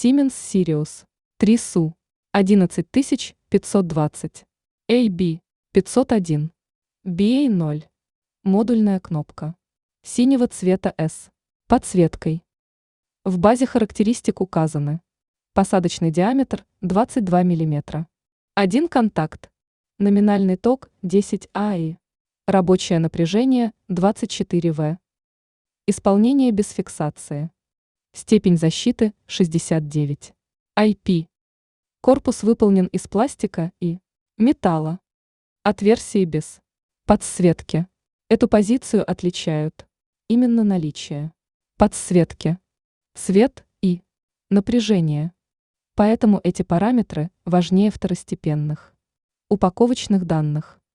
Siemens Sirius 3 SU 11520 AB 501 BA0. Модульная кнопка. Синего цвета S. Подсветкой. В базе характеристик указаны: посадочный диаметр 22 мм. Один контакт. Номинальный ток 10 АИ. Рабочее напряжение 24 В. Исполнение без фиксации. Степень защиты 69. IP. Корпус выполнен из пластика и металла. От версии без подсветки. Эту позицию отличают именно наличие подсветки, свет и напряжение. Поэтому эти параметры важнее второстепенных упаковочных данных.